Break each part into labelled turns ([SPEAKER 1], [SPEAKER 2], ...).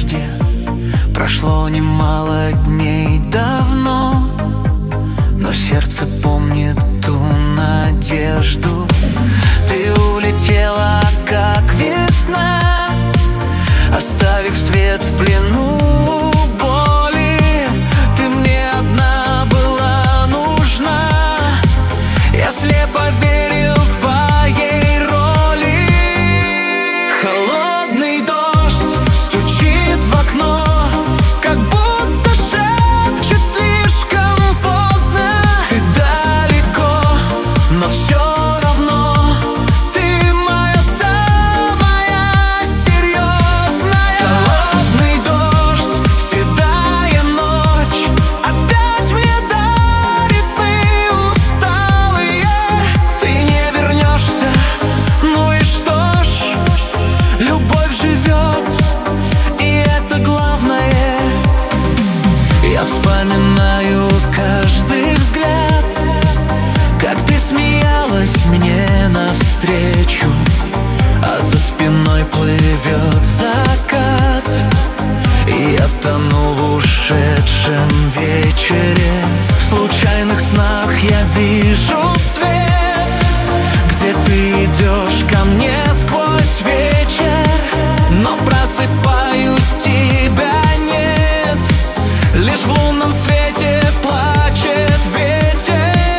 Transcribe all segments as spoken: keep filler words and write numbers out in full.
[SPEAKER 1] надежде. Прошло немало дней давно, но сердце помнит ту надежду. Ты улетела, как весна, оставив свет в плену боли. Ты мне одна была нужна, я слепо верил твоей роли. Холодный дождь стучит в окно, как будто шепчет слишком поздно. Ты далеко, но все равно ты моя самая серьезная. Холодный дождь, седая ночь, опять мне дарит сны усталые. Ты не вернешься, ну и что ж, любовь живет, и это главное. Я вспоминаю каждый взгляд, как ты смеялась мне навстречу, а за спиной плывет закат, и я тону в ушедшем вечере. В случайных снах я вижу свет, где ты идешь ко мне сквозь вечер, но просыпаюсь, тебя нет. Лишь в лунном свете плачет ветер.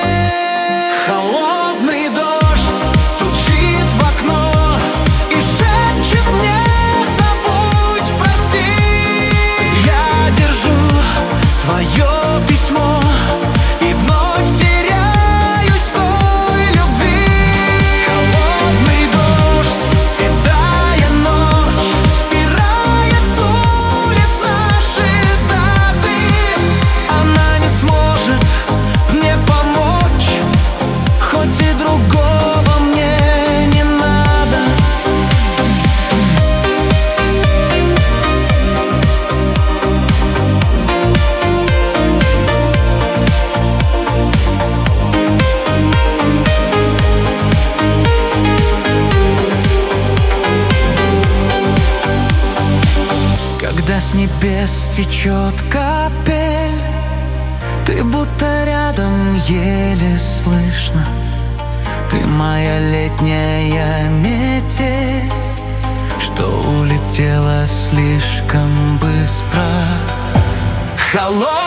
[SPEAKER 1] Холодный дождь стучит в окно и шепчет мне: забудь, прости. Я держу твое письмо и вновь теряюсь в той любви. Холодный дождь, седая ночь, стирает с улиц наши даты. Она не сможет мне помочь, хоть и другого мне не надо. Когда с небес течет капель, ты будто рядом, еле слышно. Ты моя летняя метель, что улетела слишком быстро. Холодный